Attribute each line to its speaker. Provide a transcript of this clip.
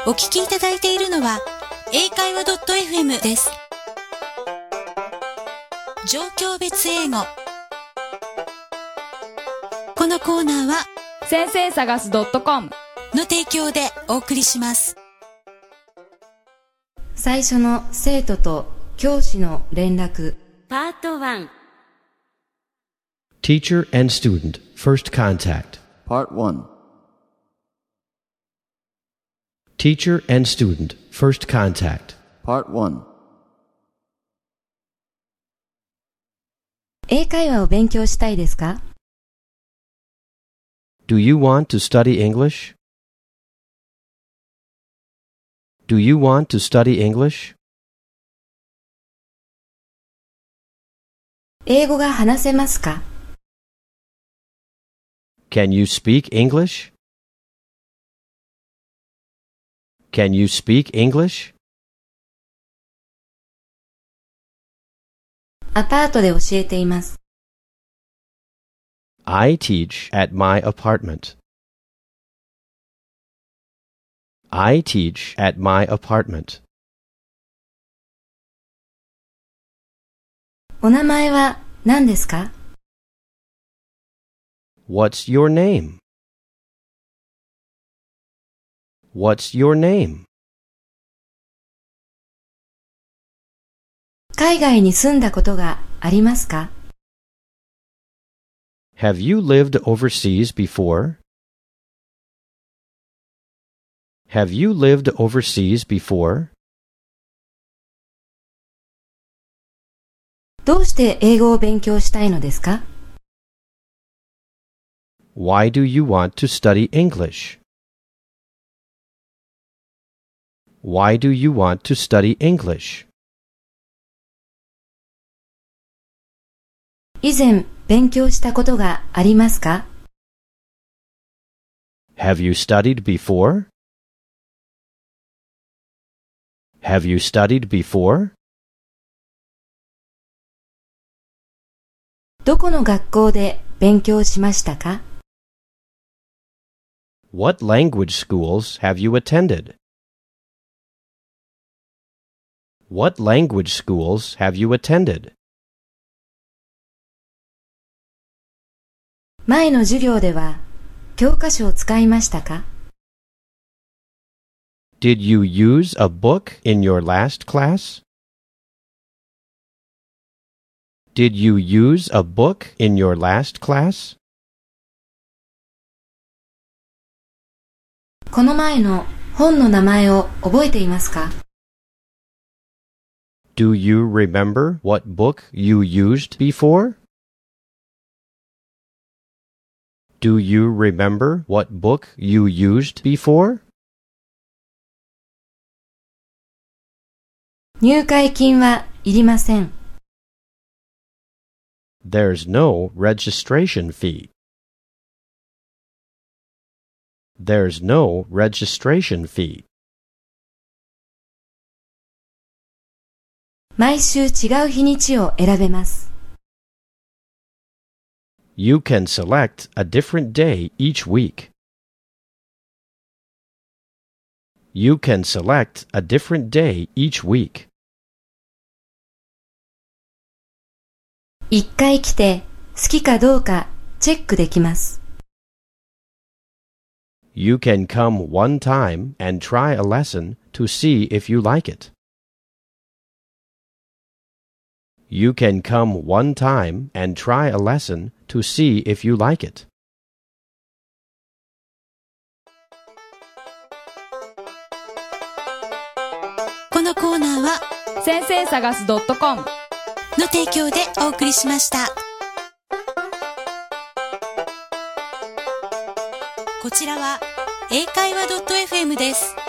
Speaker 1: お聞きいただいているのは英会話 .fm です。状況別英語。このコーナーは
Speaker 2: 先生探す .com
Speaker 1: の提供でお送りします。
Speaker 3: 最初の生徒と教師の連絡。
Speaker 1: パート1。
Speaker 4: Teacher and Student First Contact.
Speaker 5: Part 1.
Speaker 4: Teacher and Student First Contact.
Speaker 5: Part 1.
Speaker 3: 英会話を勉強したいですか？
Speaker 4: Do you want to study English? Do you want to study English?
Speaker 3: 英語が話せますか？
Speaker 4: Can you speak English? Can you speak English?
Speaker 3: アパートで教えています。
Speaker 4: I teach at my apartment. I teach at my apartment.
Speaker 3: お名前は何ですか？
Speaker 4: What's your name? What's your name?
Speaker 3: 海外に住んだことがありますか？
Speaker 4: Have you lived overseas before? Have you lived overseas before?
Speaker 3: どうして英語を勉強したいのですか？
Speaker 4: Why do you want to study English? Why do you want to study English?
Speaker 3: 以前勉強したことがありますか？
Speaker 4: Have you studied before? Have you studied before?
Speaker 3: どこの学校で勉強しましたか？
Speaker 4: What language schools have you attended? What language schools have you attended?
Speaker 3: 前の授業では教科書を使いましたか？
Speaker 4: Did you use a book in your last class? Did you use a book in your last class?
Speaker 3: この前の本の名前を覚えていますか？
Speaker 4: Do you remember what book you used before? Do you remember what book you used before?
Speaker 3: 入会金はいりません。
Speaker 4: There's no registration fee. There's no registration fee.
Speaker 3: 毎週違う日にちを選べます。
Speaker 4: You can select a different day each week. You can select a different day each week.
Speaker 3: 一回来て好きかどうかチェックできます。
Speaker 4: You can come one time and try a lesson to see if you like it. You can come one time and try a lesson to see if you like it.
Speaker 1: このコーナーは
Speaker 2: 先生探す .com
Speaker 1: の提供でお送りしました。こちらは英会話 .fm です。